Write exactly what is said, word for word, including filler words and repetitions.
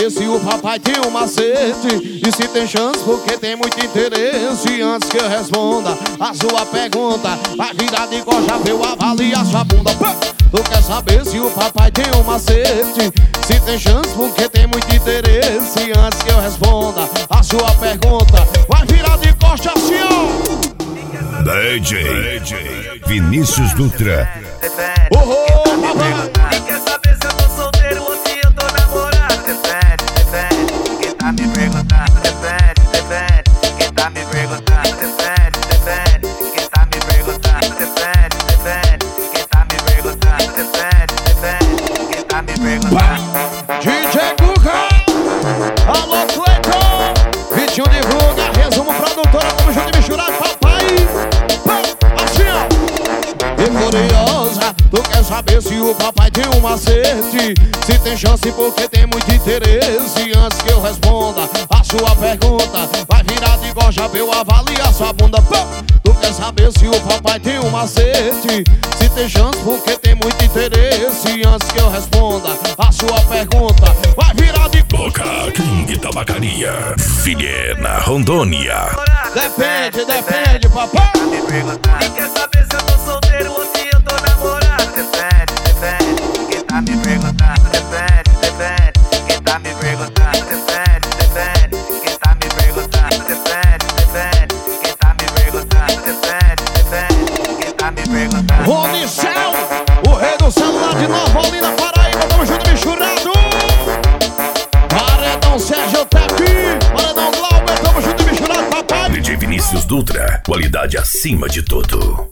saber se o papai tem um macete e se tem chance porque tem muito interesse. Antes que eu responda a sua pergunta, vai virar de costa pra eu avaliar sua bunda. Tu quer saber se o papai tem um macete, se tem chance porque tem muito interesse. Antes que eu responda a sua pergunta, vai virar de costa assim, ó. D J Vinícius Dutra. Oh, oh, papai. E quer saber se eu tô solteiro ou se eu tô namorado? Depende, depende. Quem tá me perguntando? Depende, depende. Quem tá me perguntando? Depende, depende. Quem tá me perguntando? Depende, depende. Quem tá me perguntando? Depende, depende. Quem tá me perguntando? D J Guga, alô Cleiton, Vitinho divulga, resumo produtora, como junto e misturado, papai. Assim, ó. E curiosa, tu quer saber se o papai tem um macete, se tem chance porque tem muito interesse. Antes que eu responda a sua pergunta, vai virar de goja pra eu avaliar sua bunda. Tu quer saber se o papai tem um macete, se tem chance porque tem muito interesse. Antes que eu responda a sua pergunta, vai virar de Boca King Tabacaria, Vilhena, Rondônia. Depende, depende, papai. Me perguntando. E quer saber se eu tô solteiro ou se eu tô namorado? Depende, depende. Quem tá me perguntando? Depende, depende. Quem tá me perguntando? Depende, depende. Quem tá me perguntando? Depende, depende. Quem tá me perguntando? Depende, depende. Quem tá me perguntando? Rony Céu, o rei do celular de Nova Olinda, Paraíba, tamo junto misturado. Paredão Sérgio Tepi, Paredão Glauber, tamo junto misturado, papai. D J Vinícius Dutra, qualidade acima de tudo.